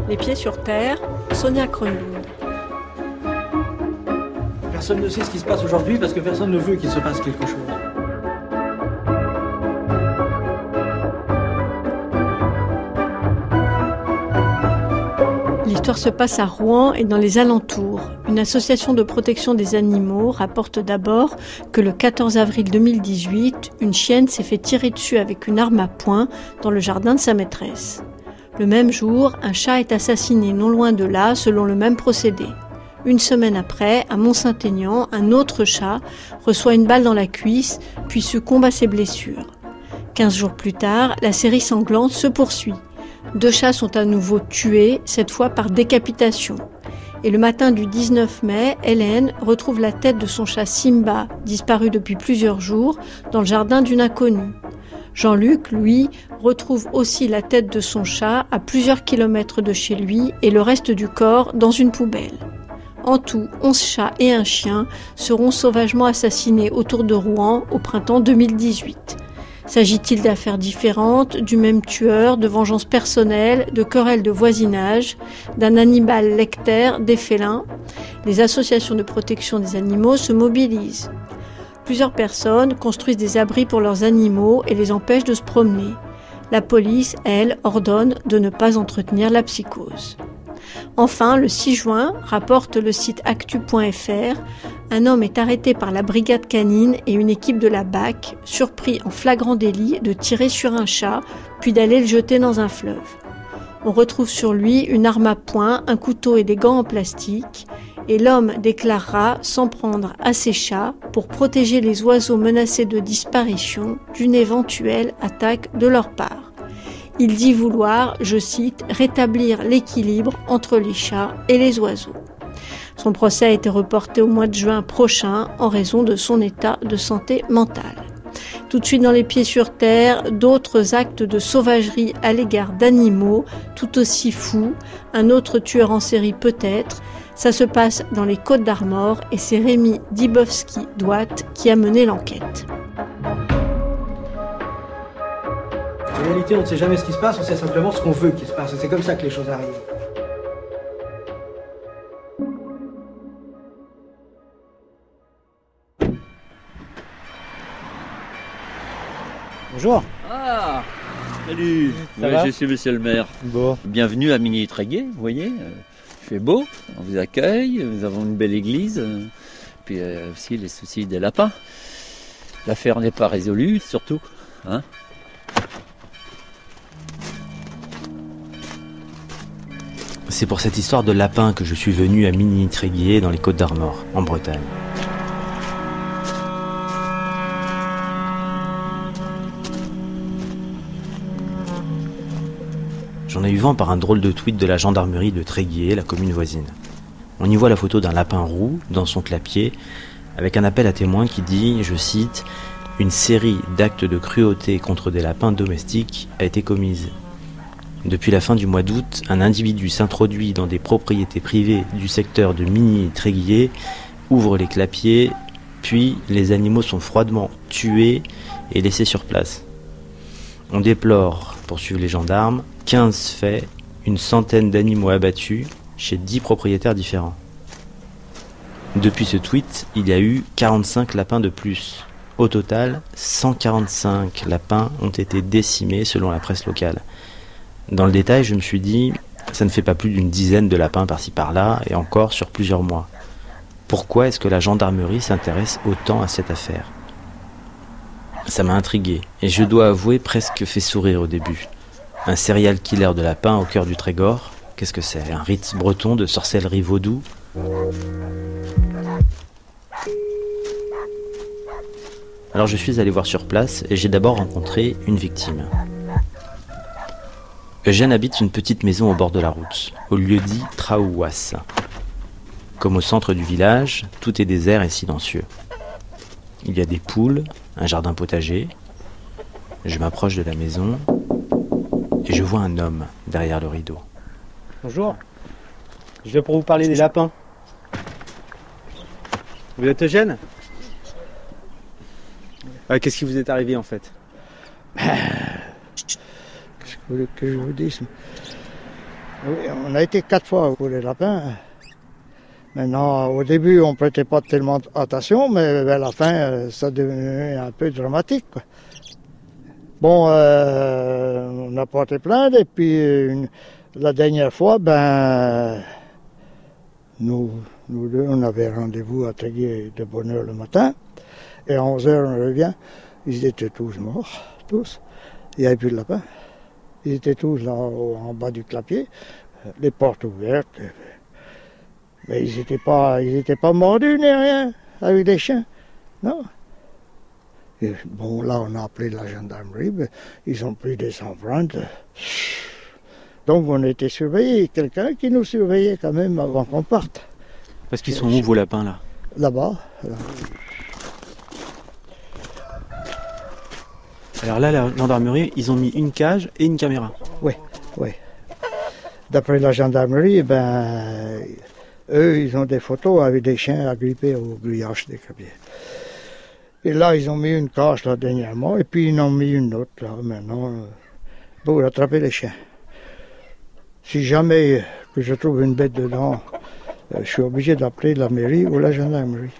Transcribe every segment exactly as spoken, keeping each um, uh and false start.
Les pieds sur terre, Sonia Kronlund. Personne ne sait ce qui se passe aujourd'hui parce que personne ne veut qu'il se passe quelque chose. L'histoire se passe à Rouen et dans les alentours. Une association de protection des animaux rapporte d'abord que le quatorze avril deux mille dix-huit, une chienne s'est fait tirer dessus avec une arme à poing dans le jardin de sa maîtresse. Le même jour, un chat est assassiné non loin de là, selon le même procédé. Une semaine après, à Mont-Saint-Aignan, un autre chat reçoit une balle dans la cuisse, puis succombe à ses blessures. Quinze jours plus tard, la série sanglante se poursuit. Deux chats sont à nouveau tués, cette fois par décapitation. Et le matin du dix-neuf mai, Hélène retrouve la tête de son chat Simba, disparu depuis plusieurs jours, dans le jardin d'une inconnue. Jean-Luc, lui, retrouve aussi la tête de son chat à plusieurs kilomètres de chez lui et le reste du corps dans une poubelle. En tout, onze chats et un chien seront sauvagement assassinés autour de Rouen au printemps deux mille dix-huit. S'agit-il d'affaires différentes, du même tueur, de vengeances personnelles, de querelles de voisinage, d'un animal lecteur, des félins ? Les associations de protection des animaux se mobilisent. Plusieurs personnes construisent des abris pour leurs animaux et les empêchent de se promener. La police, elle, ordonne de ne pas entretenir la psychose. Enfin, le six juin, rapporte le site actu point f r, un homme est arrêté par la brigade canine et une équipe de la B A C, surpris en flagrant délit de tirer sur un chat, puis d'aller le jeter dans un fleuve. On retrouve sur lui une arme à poing, un couteau et des gants en plastique, et l'homme déclarera s'en prendre à ses chats pour protéger les oiseaux menacés de disparition d'une éventuelle attaque de leur part. Il dit vouloir, je cite, rétablir l'équilibre entre les chats et les oiseaux. Son procès a été reporté au mois de juin prochain en raison de son état de santé mentale. Tout de suite dans les pieds sur terre, d'autres actes de sauvagerie à l'égard d'animaux, tout aussi fous, un autre tueur en série peut-être. Ça se passe dans les Côtes-d'Armor et c'est Rémi Dibowski-Douat qui a mené l'enquête. En réalité, on ne sait jamais ce qui se passe, on sait simplement ce qu'on veut qu'il se passe. Et c'est comme ça que les choses arrivent. Bonjour. Ah, salut. Ça Oui, va je suis monsieur le maire. Bon. Bienvenue à Mini-Tréguier, vous voyez. euh, Il fait beau, on vous accueille, nous avons une belle église. euh, Puis euh, aussi les soucis des lapins. L'affaire n'est pas résolue, surtout. Hein. C'est pour cette histoire de lapin que je suis venu à Mini-Tréguier dans les Côtes-d'Armor, en Bretagne. J'en ai eu vent par un drôle de tweet de la gendarmerie de Tréguier, la commune voisine. On y voit la photo d'un lapin roux dans son clapier, avec un appel à témoins qui dit, je cite, « Une série d'actes de cruauté contre des lapins domestiques a été commise. Depuis la fin du mois d'août, un individu s'introduit dans des propriétés privées du secteur de Mini-Tréguier, ouvre les clapiers, puis les animaux sont froidement tués et laissés sur place. On déplore, poursuivent les gendarmes, quinze faits, une centaine d'animaux abattus chez dix propriétaires différents. Depuis ce tweet, il y a eu quarante-cinq lapins de plus. Au total, cent quarante-cinq lapins ont été décimés selon la presse locale. Dans le détail, je me suis dit, ça ne fait pas plus d'une dizaine de lapins par-ci par-là, et encore sur plusieurs mois. Pourquoi est-ce que la gendarmerie s'intéresse autant à cette affaire ? Ça m'a intrigué, et je dois avouer presque fait sourire au début. Un serial killer de lapins au cœur du Trégor, qu'est-ce que c'est ? Un rite breton de sorcellerie vaudou ? Alors je suis allé voir sur place, et j'ai d'abord rencontré une victime. Eugène habite une petite maison au bord de la route, au lieu-dit Traouas. Comme au centre du village, tout est désert et silencieux. Il y a des poules, un jardin potager. Je m'approche de la maison et je vois un homme derrière le rideau. Bonjour. Je viens pour vous parler des lapins. Vous êtes Eugène ? Ah, qu'est-ce qui vous est arrivé en fait ? Qu'est-ce que vous voulez que je vous dise ? Oui, on a été quatre fois pour les lapins. Maintenant, au début, on ne prêtait pas tellement attention, mais vers la fin, ça devenait un peu dramatique, quoi. Bon, euh, on a porté plainte, et puis une, la dernière fois, ben, nous, nous deux, on avait rendez-vous à Tréguier de bonne heure le matin, et à onze heures, on revient, ils étaient tous morts, tous. Il n'y avait plus de lapins. Ils étaient tous là en bas du clapier, les portes ouvertes. Mais ils n'étaient pas, ils étaient pas mordus ni rien, avec des chiens. Non. Et bon, là, on a appelé la gendarmerie, mais ils ont pris des empreintes. Donc, on était surveillés. Quelqu'un qui nous surveillait quand même avant qu'on parte. Parce qu'ils sont où, vos lapins, là? Là-bas. Là. Alors là, la gendarmerie, ils ont mis une cage et une caméra. Oui, oui. D'après la gendarmerie, ben, eux, ils ont des photos avec des chiens agrippés au grillage des clapiers. Et là, ils ont mis une cage là dernièrement, et puis ils en ont mis une autre là maintenant pour attraper les chiens. Si jamais que je trouve une bête dedans, je suis obligé d'appeler la mairie ou la gendarmerie.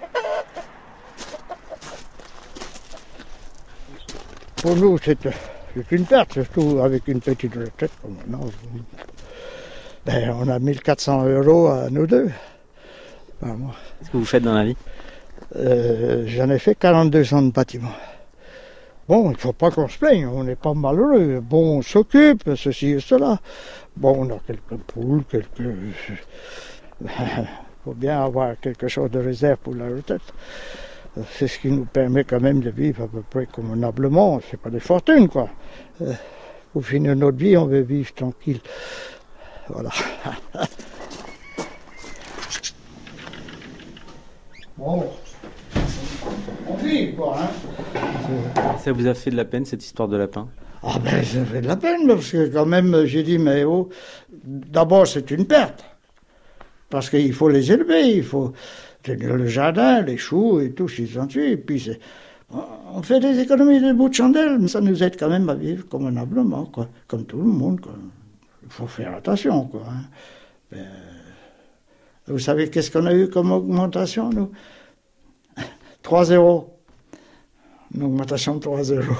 Pour nous, c'est une perte, surtout avec une petite retraite comme maintenant. Ben, on a mille quatre cents euros à nous deux. Par mois. Qu'est-ce que vous faites dans la vie? euh, J'en ai fait quarante-deux ans de bâtiment. Bon, il ne faut pas qu'on se plaigne, on n'est pas malheureux. Bon, on s'occupe, ceci et cela. Bon, on a quelques poules, quelques... Il faut bien avoir quelque chose de réserve pour la retraite. C'est ce qui nous permet quand même de vivre à peu près convenablement. C'est pas des fortunes, quoi. Euh, pour finir notre vie, on veut vivre tranquille. Voilà. Bon, on vit, quoi, hein. Ça vous a fait de la peine, cette histoire de lapin? Ah ben, ça fait de la peine, parce que quand même, j'ai dit, mais oh, d'abord, c'est une perte. Parce qu'il faut les élever, il faut tenir le jardin, les choux et tout, s'ils en suivent. Et puis, c'est, on fait des économies de bout de chandelle, mais ça nous aide quand même à vivre convenablement, quoi, comme tout le monde, quoi. Il faut faire attention, quoi. Hein. Ben, vous savez qu'est-ce qu'on a eu comme augmentation, nous? trois zéro. Une augmentation de trois zéro.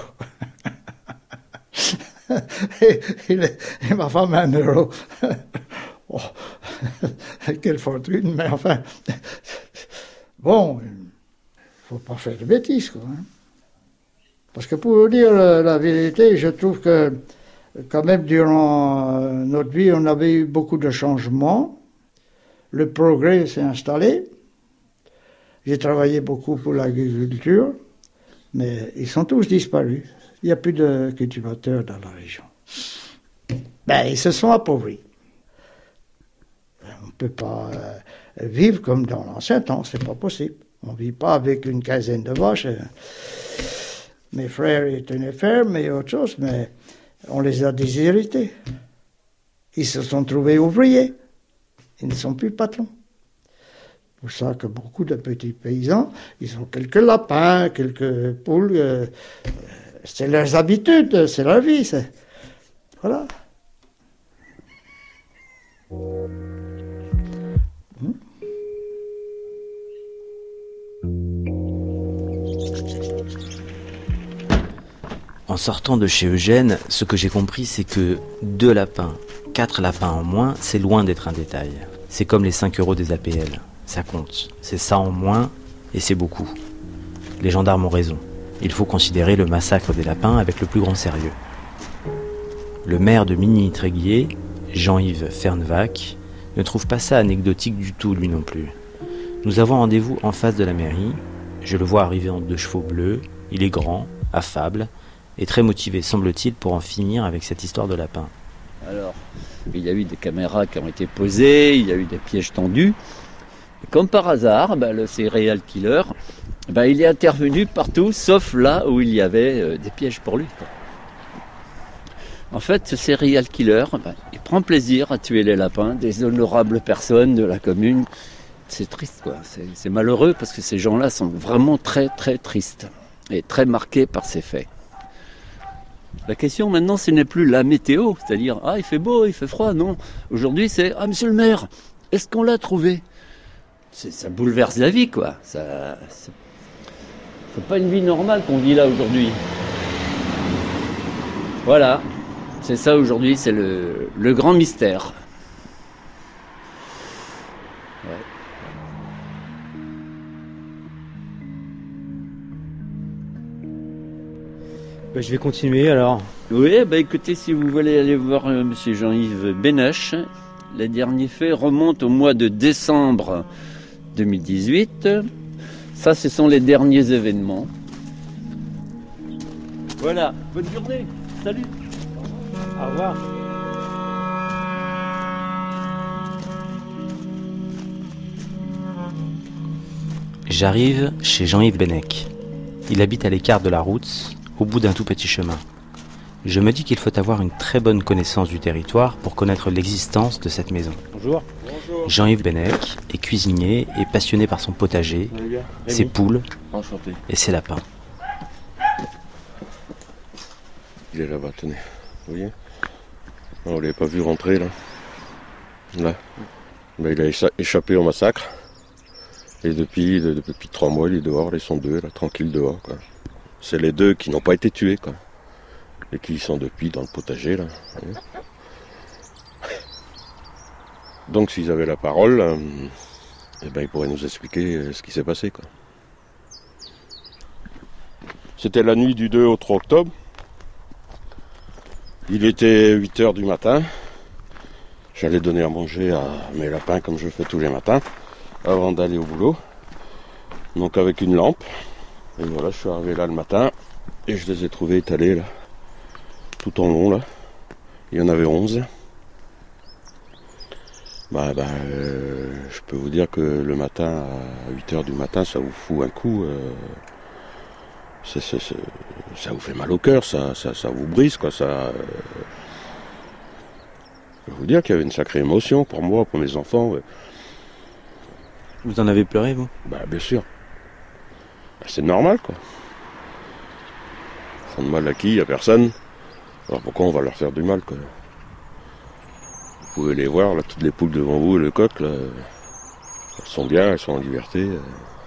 et, et, et ma femme, un euro. Oh, quelle fortune, mais enfin... Bon, il ne faut pas faire de bêtises, quoi. Hein. Parce que pour vous dire la, la vérité, je trouve que quand même, durant notre vie, on avait eu beaucoup de changements. Le progrès s'est installé. J'ai travaillé beaucoup pour l'agriculture, mais ils sont tous disparus. Il n'y a plus de cultivateurs dans la région. Ben, ils se sont appauvris. On ne peut pas euh, vivre comme dans l'ancien temps, c'est pas possible. On ne vit pas avec une quinzaine de vaches. Mes frères étaient une ferme et autre chose, mais on les a déshérités. Ils se sont trouvés ouvriers. Ils ne sont plus patrons. C'est pour ça que beaucoup de petits paysans, ils ont quelques lapins, quelques poules. Euh, c'est leurs habitudes, c'est leur vie. C'est... Voilà. Hmm. En sortant de chez Eugène, ce que j'ai compris, c'est que deux lapins, quatre lapins en moins, c'est loin d'être un détail. C'est comme les cinq euros des A P L. Ça compte. C'est ça en moins, et c'est beaucoup. Les gendarmes ont raison. Il faut considérer le massacre des lapins avec le plus grand sérieux. Le maire de Migny-Tréguier, Jean-Yves Fernvac, ne trouve pas ça anecdotique du tout, lui non plus. Nous avons rendez-vous en face de la mairie. Je le vois arriver en deux chevaux bleus. Il est grand, affable, et très motivé, semble-t-il, pour en finir avec cette histoire de lapin. Alors, il y a eu des caméras qui ont été posées, il y a eu des pièges tendus. Et comme par hasard, ben, le serial killer, ben, il est intervenu partout, sauf là où il y avait euh, des pièges pour lui, quoi. En fait, ce serial killer, ben, il prend plaisir à tuer les lapins, des honorables personnes de la commune. C'est triste, quoi. C'est, c'est malheureux parce que ces gens-là sont vraiment très, très tristes et très marqués par ces faits. La question maintenant, ce n'est plus la météo, c'est-à-dire, ah, il fait beau, il fait froid, non. Aujourd'hui, c'est, ah, monsieur le maire, est-ce qu'on l'a trouvé? c'est, Ça bouleverse la vie, quoi. Ça, c'est, c'est pas une vie normale qu'on vit là aujourd'hui. Voilà, c'est ça aujourd'hui, c'est le, le grand mystère. Ouais. Bah, je vais continuer alors. Oui, bah écoutez, si vous voulez aller voir euh, monsieur Jean-Yves Benech, les derniers faits remontent au mois de décembre deux mille dix-huit. Ça, ce sont les derniers événements. Voilà, bonne journée, salut. Au revoir. J'arrive chez Jean-Yves Benech. Il habite à l'écart de la route, au bout d'un tout petit chemin. Je me dis qu'il faut avoir une très bonne connaissance du territoire pour connaître l'existence de cette maison. Bonjour. Jean-Yves Benech est cuisinier et passionné par son potager, ses poules Enchanté. et ses lapins. Il est là-bas, tenez. Vous voyez? On ne l'avait pas vu rentrer là. Là. Ben, il a écha- échappé au massacre. Et depuis, de- depuis trois mois, il est dehors. Ils sont deux, là, tranquilles dehors, quoi. C'est les deux qui n'ont pas été tués, quoi. Et qui sont depuis dans le potager, là. Vous voyez? Donc s'ils avaient la parole, euh, eh ben, ils pourraient nous expliquer euh, ce qui s'est passé, quoi. C'était la nuit du deux au trois octobre. Il était huit heures du matin. J'allais donner à manger à mes lapins comme je fais tous les matins, avant d'aller au boulot. Donc avec une lampe. Et voilà, je suis arrivé là le matin et je les ai trouvés étalés là, tout en long là. Il y en avait onze. Bah, bah euh, je peux vous dire que le matin, à huit heures du matin, ça vous fout un coup. Euh, c'est, c'est, c'est, ça vous fait mal au cœur, ça, ça, ça vous brise, quoi. Ça, euh, je peux vous dire qu'il y avait une sacrée émotion pour moi, pour mes enfants. Ouais. Vous en avez pleuré, vous? Bah, bien sûr. Bah, c'est normal, quoi. Ils font de mal à qui? À personne. Alors pourquoi on va leur faire du mal, quoi? Vous pouvez les voir, là, toutes les poules devant vous, le coq, là, elles sont bien, elles sont en liberté. Moi,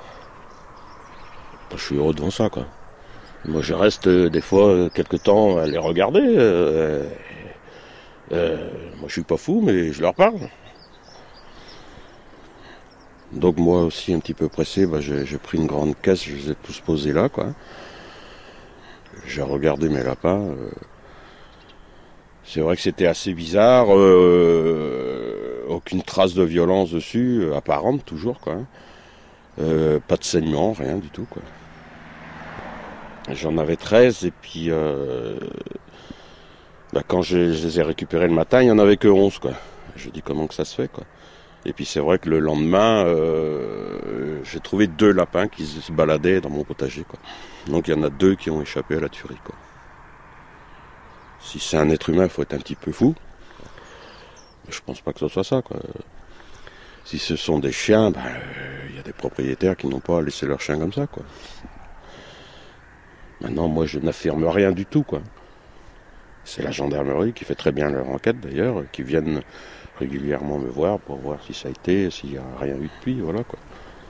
je suis heureux devant ça, quoi. Moi, je reste euh, des fois euh, quelque temps à les regarder. Euh, euh, moi, je suis pas fou, mais je leur parle. Donc moi aussi, un petit peu pressé, bah, j'ai, j'ai pris une grande caisse, je les ai tous posés là, quoi. J'ai regardé mes lapins. Euh, c'est vrai que c'était assez bizarre. Euh, aucune trace de violence dessus, euh, apparente toujours, quoi. Euh, pas de saignement, rien du tout, quoi. J'en avais treize et puis euh, bah, quand je, je les ai récupérés le matin, il n'y en avait que onze, quoi. Je dis comment que ça se fait, quoi. Et puis c'est vrai que le lendemain, euh, j'ai trouvé deux lapins qui se baladaient dans mon potager, quoi. Donc il y en a deux qui ont échappé à la tuerie, quoi. Si c'est un être humain, il faut être un petit peu fou. Mais je pense pas que ce soit ça, quoi. Si ce sont des chiens, il bah, euh, y a des propriétaires qui n'ont pas laissé leurs chiens comme ça, quoi. Maintenant, moi, je n'affirme rien du tout, quoi. C'est la gendarmerie qui fait très bien leur enquête, d'ailleurs, qui viennent régulièrement me voir pour voir si ça a été, s'il n'y a rien eu depuis, voilà, quoi.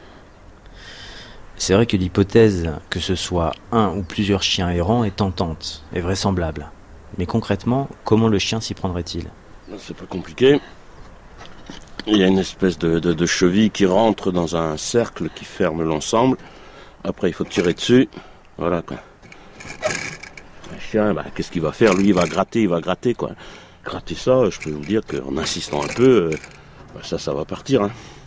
C'est vrai que l'hypothèse que ce soit un ou plusieurs chiens errants est tentante et vraisemblable. Mais concrètement, comment le chien s'y prendrait-il? C'est pas compliqué. Il y a une espèce de, de, de cheville qui rentre dans un cercle qui ferme l'ensemble. Après, il faut tirer dessus. Voilà, quoi. Un chien, bah, qu'est-ce qu'il va faire? Lui, il va gratter, il va gratter, quoi. Gratter ça, je peux vous dire qu'en insistant un peu, euh, bah, ça, ça va partir, hein.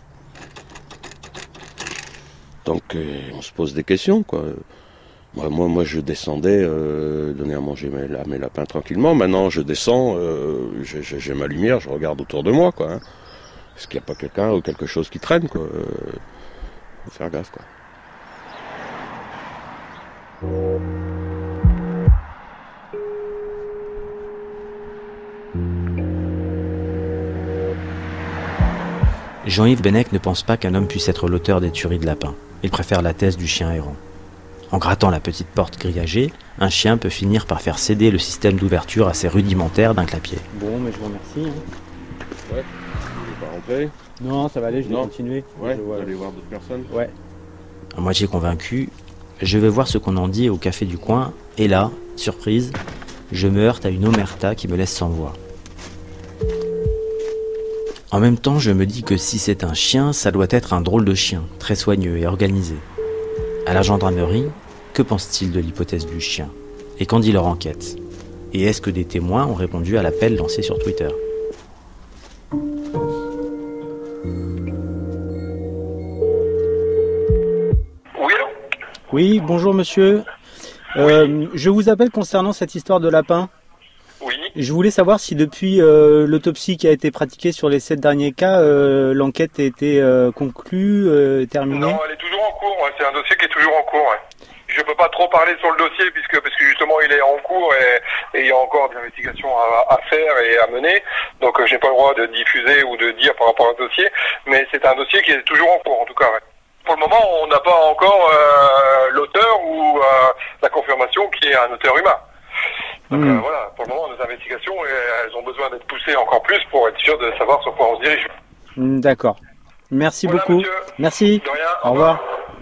Donc, euh, on se pose des questions, quoi. Moi, moi, moi je descendais, euh, donner à manger mes, à mes lapins tranquillement. Maintenant, je descends, euh, j'ai, j'ai ma lumière, je regarde autour de moi, quoi. Hein. Est-ce qu'il n'y a pas quelqu'un ou quelque chose qui traîne, quoi. Euh, faut faire gaffe, quoi. Jean-Yves Benech ne pense pas qu'un homme puisse être l'auteur des tueries de lapins. Il préfère la thèse du chien errant. En grattant la petite porte grillagée, un chien peut finir par faire céder le système d'ouverture assez rudimentaire d'un clapier. Bon, mais je vous remercie. Hein. Ouais. Tu veux pas rentrer? Non, ça va aller, je vais Non. continuer. Ouais, Je vous vois. allez voir d'autres personnes? Ouais. À moitié convaincu, je vais voir ce qu'on en dit au café du coin, et là, surprise, je me heurte à une omerta qui me laisse sans voix. En même temps, je me dis que si c'est un chien, ça doit être un drôle de chien, très soigneux et organisé. À la gendarmerie, que pense-t-il de l'hypothèse du chien? Et qu'en dit leur enquête? Et est-ce que des témoins ont répondu à l'appel lancé sur Twitter? Oui, allô? Oui, bonjour monsieur. Euh, je vous appelle concernant cette histoire de lapin. Oui. Je voulais savoir si depuis euh, l'autopsie qui a été pratiquée sur les sept derniers cas, euh, l'enquête a été euh, conclue, euh, terminée. Non, elle est toujours en cours. Ouais. C'est un dossier qui est toujours en cours. Ouais. Je peux pas trop parler sur le dossier puisque parce que justement il est en cours et, et il y a encore des investigations à, à faire et à mener. Donc euh, j'ai pas le droit de diffuser ou de dire par rapport au dossier, mais c'est un dossier qui est toujours en cours en tout cas. Ouais. Pour le moment, on n'a pas encore euh, l'auteur ou euh, la confirmation qu'il y ait un auteur humain. Donc Mmh. euh, voilà, pour le moment, nos investigations, elles ont besoin d'être poussées encore plus pour être sûr de savoir sur quoi on se dirige. Mm, D'accord. Merci Voilà, beaucoup. monsieur. Merci. De rien. Au revoir.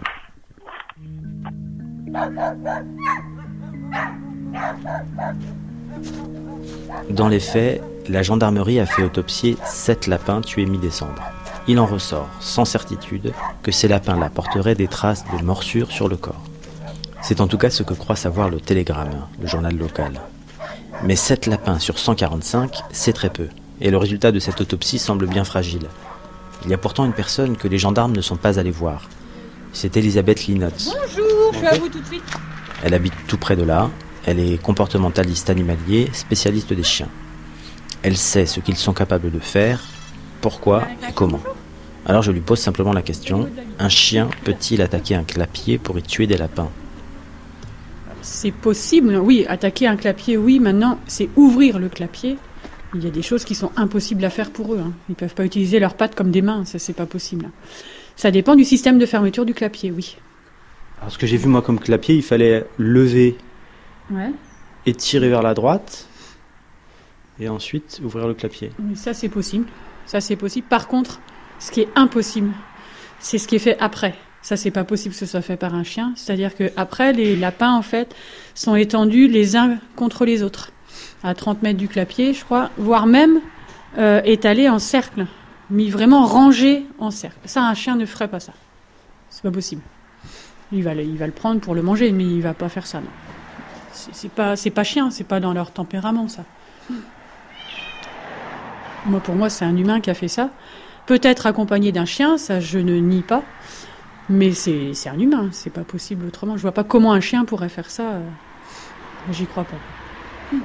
Dans les faits, la gendarmerie a fait autopsier sept lapins tués mi-décembre. Il en ressort, sans certitude, que ces lapins-là porteraient des traces de morsures sur le corps. C'est en tout cas ce que croit savoir le Télégramme, le journal local. Mais sept lapins sur cent quarante-cinq, c'est très peu, et le résultat de cette autopsie semble bien fragile. Il y a pourtant une personne que les gendarmes ne sont pas allés voir. C'est Elisabeth Linotz. Bonjour, je suis à vous tout de suite. Elle habite tout près de là, elle est comportementaliste animalier, spécialiste des chiens. Elle sait ce qu'ils sont capables de faire, pourquoi et comment. Alors je lui pose simplement la question, un chien peut-il attaquer un clapier pour y tuer des lapins ? C'est possible, oui, attaquer un clapier, oui. Maintenant, c'est ouvrir le clapier. Il y a des choses qui sont impossibles à faire pour eux. Hein. Ils ne peuvent pas utiliser leurs pattes comme des mains, ça c'est pas possible. Ça dépend du système de fermeture du clapier, oui. Alors ce que j'ai vu moi comme clapier, il fallait lever Ouais. et tirer vers la droite et ensuite ouvrir le clapier. Oui, ça c'est possible. Ça c'est possible. Par contre, ce qui est impossible, c'est ce qui est fait après. Ça, c'est pas possible que ce soit fait par un chien. C'est-à-dire que après, les lapins, en fait, sont étendus les uns contre les autres, à trente mètres du clapier, je crois, voire même euh, étalés en cercle, mis vraiment rangés en cercle. Ça, un chien ne ferait pas ça. C'est pas possible. Il va, le, il va le prendre pour le manger, mais il va pas faire ça, non. C'est, c'est pas, c'est pas chien, c'est pas dans leur tempérament, ça. Moi, pour moi, c'est un humain qui a fait ça. Peut-être accompagné d'un chien, ça, je ne nie pas. Mais c'est, c'est un humain, c'est pas possible autrement. Je vois pas comment un chien pourrait faire ça. Euh, j'y crois pas. Hmm.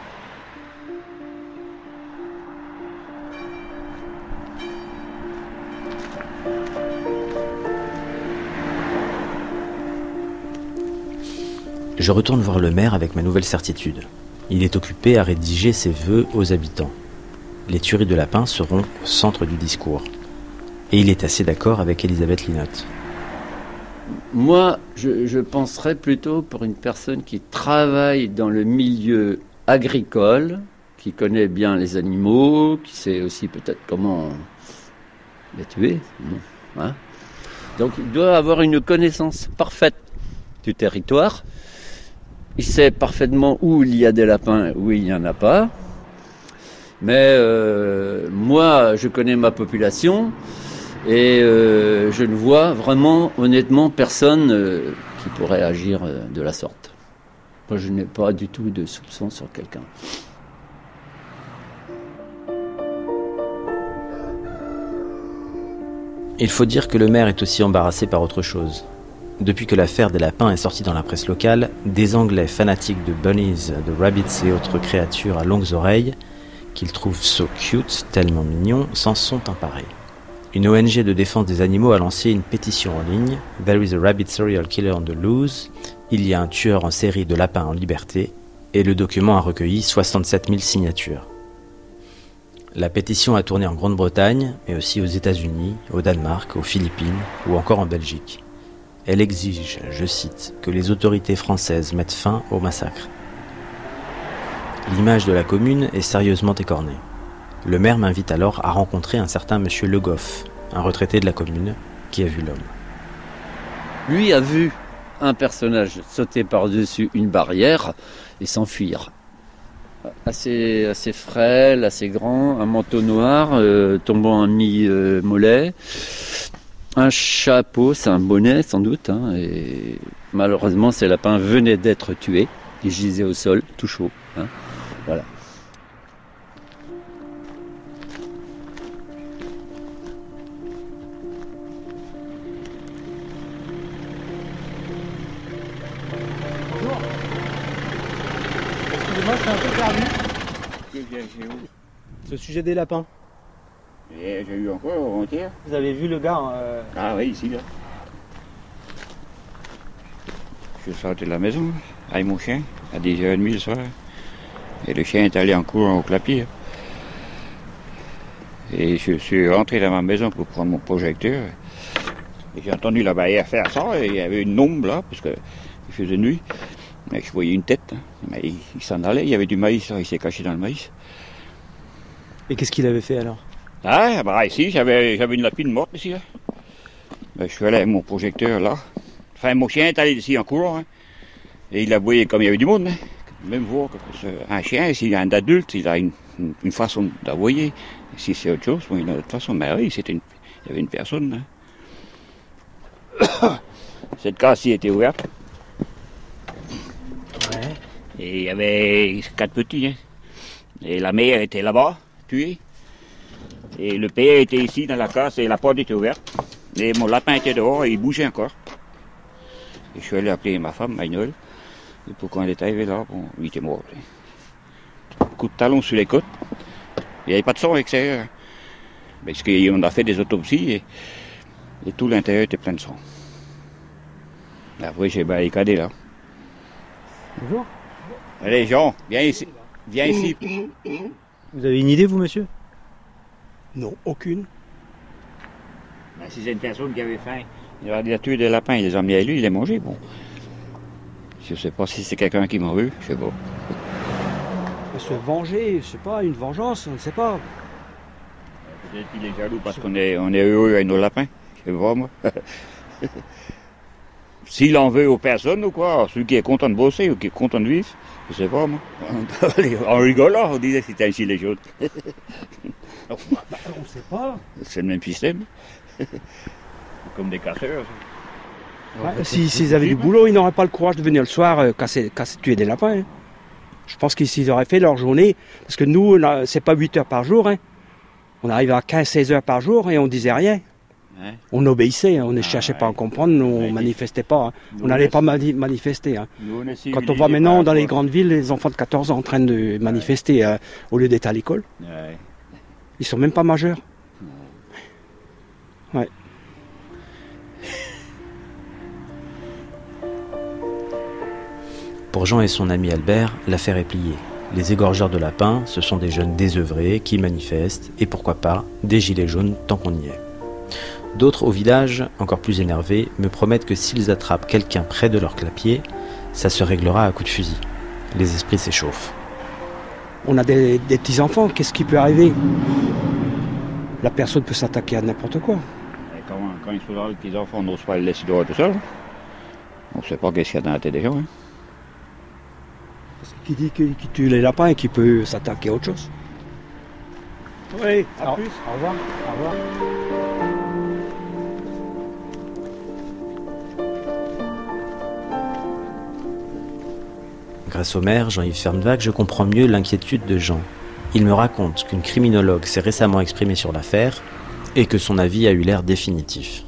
Je retourne voir le maire avec ma nouvelle certitude. Il est occupé à rédiger ses vœux aux habitants. Les tueries de lapins seront au centre du discours. Et il est assez d'accord avec Elisabeth Linotz. Moi, je, je penserais plutôt pour une personne qui travaille dans le milieu agricole, qui connaît bien les animaux, qui sait aussi peut-être comment les tuer. Hein. Donc il doit avoir une connaissance parfaite du territoire. Il sait parfaitement où il y a des lapins et où il n'y en a pas. Mais euh, moi, je connais ma population. Et euh, je ne vois vraiment, honnêtement, personne euh, qui pourrait agir euh, de la sorte. Moi, je n'ai pas du tout de soupçon sur quelqu'un. Il faut dire que le maire est aussi embarrassé par autre chose. Depuis que l'affaire des lapins est sortie dans la presse locale, des Anglais fanatiques de bunnies, de rabbits et autres créatures à longues oreilles, qu'ils trouvent so cute, tellement mignons, s'en sont emparés. Une O N G de défense des animaux a lancé une pétition en ligne « There is a rabbit serial killer on the loose » Il y a un tueur en série de lapins en liberté, et le document a recueilli soixante-sept mille signatures. La pétition a tourné en Grande-Bretagne, mais aussi aux États-Unis, au Danemark, aux Philippines ou encore en Belgique. Elle exige, je cite, que les autorités françaises mettent fin au massacre. L'image de la commune est sérieusement écornée. Le maire m'invite alors à rencontrer un certain monsieur Le Goff, un retraité de la commune, qui a vu l'homme. Lui a vu un personnage sauter par-dessus une barrière et s'enfuir. Assez, assez frêle, assez grand, un manteau noir euh, tombant à mi-mollet, un chapeau, c'est un bonnet sans doute, hein, et malheureusement ces lapins venaient d'être tués, ils gisaient au sol, tout chaud. Hein, voilà. Bonjour. Excusez-moi, je suis un peu perdu. Que viens chez vous? Ce sujet des lapins. Et j'ai eu encore avant-hier. Vous avez vu le gars euh... Ah oui, ici, là. Je suis sorti de la maison avec mon chien à dix heures trente le soir. Et le chien est allé en courant au clapier. Et je suis rentré dans ma maison pour prendre mon projecteur. Et j'ai entendu la barrière faire ça, et il y avait une ombre là, parce qu'il faisait nuit. Mais je voyais une tête. Hein. Mais il, il s'en allait, il y avait du maïs, là, il s'est caché dans le maïs. Et qu'est-ce qu'il avait fait alors? Ah, bah ici, j'avais, j'avais une lapine morte ici. Là. Ben, je suis allé avec mon projecteur là. Enfin, mon chien est allé ici en courant. Hein. Et il a aboyé comme il y avait du monde. Hein. Même voir que un chien, s'il a un adulte, il a une, une, une façon d'aboyer. Si c'est autre chose, bon, il a une autre façon. Mais oui, c'était une, il y avait une personne. Hein. Cette case-ci était ouverte. Ouais. Et il y avait quatre petits. Hein. Et la mère était là-bas, tuée. Et le père était ici dans la case et la porte était ouverte. Et mon lapin était dehors et il bougeait encore. Et je suis allé appeler ma femme, Magnol. Et pour quand elle est arrivée là, bon, il était mort. Coup de talon sur les côtes. Il n'y avait pas de sang à l'extérieur. Parce qu'on a fait des autopsies et, et tout l'intérieur était plein de sang. Après, j'ai barricadé là. Bonjour. Allez, Jean, viens ici. Viens ici. Vous avez une idée, vous, monsieur? Non, aucune. Ben, si c'est une personne qui avait faim, il a tué des lapins, il les a mis à lui, il les a mangés. Bon. Je ne sais pas si c'est quelqu'un qui m'en veut, je sais pas. Se venger, je sais pas, une vengeance, on ne sait pas. Peut-être qu'il est jaloux parce qu'on est, on est heureux avec nos lapins. Je sais pas, moi. S'il en veut aux personnes ou quoi, celui qui est content de bosser ou qui est content de vivre, je sais pas, moi. En rigolant, on disait que c'était un gilet jaune. On ne sait pas. C'est le même système. Comme des casseurs. Ouais, s'ils si, si avaient du boulot, ils n'auraient pas le courage de venir le soir euh, casser, casser, tuer des lapins. Hein. Je pense qu'ils auraient fait leur journée, parce que nous, c'est pas huit heures par jour. Hein. On arrive à quinze seize heures par jour et on disait rien. Ouais. On obéissait, hein. On ne ah, cherchait ouais. pas à comprendre, on ne ouais, manifestait pas. Hein. On n'allait pas mani manifester. Hein. On Quand on voit maintenant dans les grandes villes, les enfants de quatorze ans en train de manifester ouais. euh, au lieu d'être à l'école. Ouais. Ils sont même pas majeurs. Ouais. Pour Jean et son ami Albert, l'affaire est pliée. Les égorgeurs de lapins, ce sont des jeunes désœuvrés qui manifestent, et pourquoi pas, des gilets jaunes tant qu'on y est. D'autres au village, encore plus énervés, me promettent que s'ils attrapent quelqu'un près de leur clapier, ça se réglera à coups de fusil. Les esprits s'échauffent. On a des, des petits-enfants, qu'est-ce qui peut arriver? La personne peut s'attaquer à n'importe quoi. Et quand, quand ils sont là, les petits-enfants, on n'ose pas les laisser dehors tout seul. On ne sait pas qu'est-ce qu'il y a dans la tête des gens. Hein. Qui dit qu'il tue les lapins et qu'il peut s'attaquer à autre chose. Oui, à Alors, plus. Au revoir. Au revoir. Grâce au maire, Jean-Yves Fernwag, je comprends mieux l'inquiétude de Jean. Il me raconte qu'une criminologue s'est récemment exprimée sur l'affaire et que son avis a eu l'air définitif.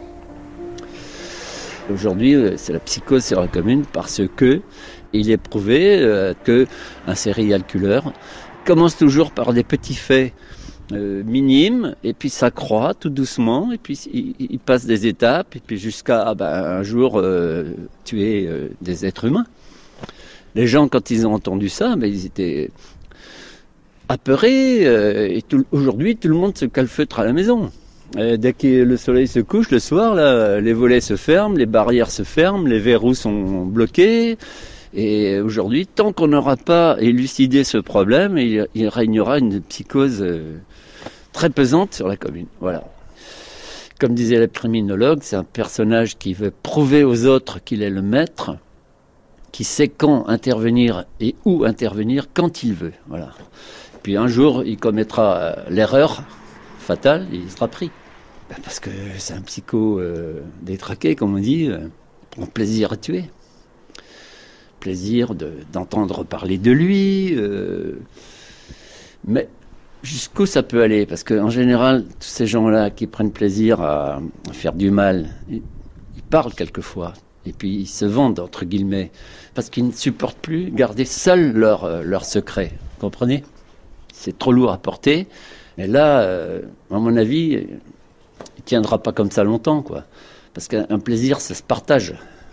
Aujourd'hui, c'est la psychose sur la commune parce que il est prouvé euh, qu'un serial killer commence toujours par des petits faits euh, minimes et puis ça croît tout doucement et puis il, il passe des étapes et puis jusqu'à ben, un jour euh, tuer euh, des êtres humains. Les gens, quand ils ont entendu ça, ben, ils étaient apeurés euh, et tout, aujourd'hui tout le monde se calfeutre à la maison. Et dès que le soleil se couche le soir, là, les volets se ferment, les barrières se ferment, les verrous sont bloqués. Et aujourd'hui, tant qu'on n'aura pas élucidé ce problème, il, il régnera une psychose euh, très pesante sur la commune. Voilà. Comme disait le criminologue, c'est un personnage qui veut prouver aux autres qu'il est le maître, qui sait quand intervenir et où intervenir quand il veut. Voilà. Puis un jour, il commettra euh, l'erreur fatale et il sera pris. Ben parce que c'est un psycho euh, détraqué, comme on dit, euh, prend plaisir à tuer. Plaisir de, d'entendre parler de lui. Euh, mais jusqu'où ça peut aller? Parce qu'en général, tous ces gens-là qui prennent plaisir à, à faire du mal, ils, ils parlent quelquefois. Et puis ils se vendent, entre guillemets, parce qu'ils ne supportent plus garder seuls leur, euh, leur secret. Vous comprenez? C'est trop lourd à porter. Mais là, euh, à mon avis, il ne tiendra pas comme ça longtemps, quoi. Parce qu'un plaisir, ça se partage.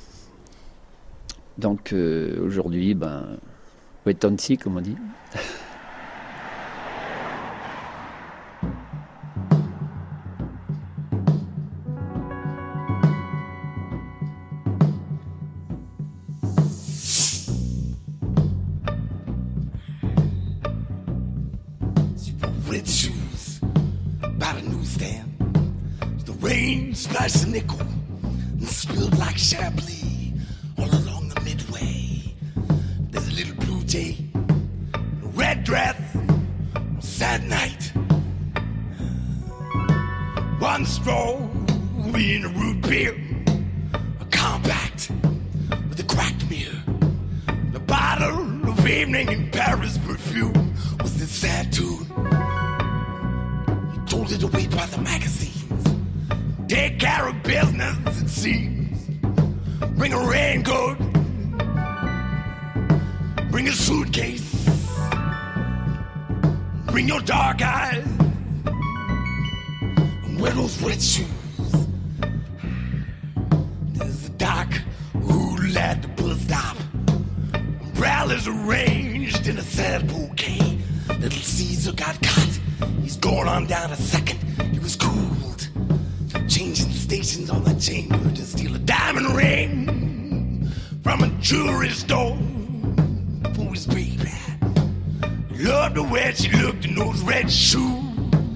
Donc euh, aujourd'hui, ben, wait and see, comme on dit. Red shoes by the newsstand. The rain splashed a nickel and spilled like Chablis all along the midway. There's a little blue jay, a red dress, a sad night. One straw in a root beer, a compact with a cracked mirror. The bottle of evening in Paris perfume was this sad tune. Told it away by the magazines. Take care of business, it seems. Bring a raincoat. Bring a suitcase. Bring your dark eyes. And wear those red shoes. There's a dock who at the bus stop. Umbrellas arranged in a sad bouquet. Little Caesar got caught. He's going on down a second. He was cooled, changing stations on the chamber to steal a diamond ring from a jewelry store for his baby. Loved the way she looked in those red shoes.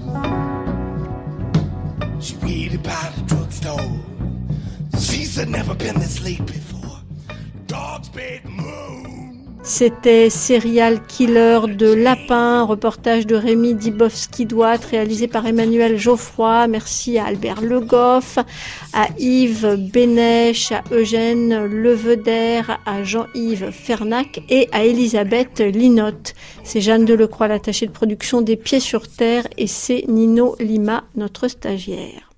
She waited by the drugstore. Caesar never been this late before. The dogs paid the moon. C'était Serial Killer de Lapin, reportage de Rémi Dibowski-Douat, réalisé par Emmanuel Geoffroy. Merci à Albert Le Goff, à Yves Bénèche, à Eugène Leveder, à Jean-Yves Fernac et à Elisabeth Linotte. C'est Jeanne Delecroix, l'attachée de production des Pieds sur Terre, et c'est Nino Lima, notre stagiaire.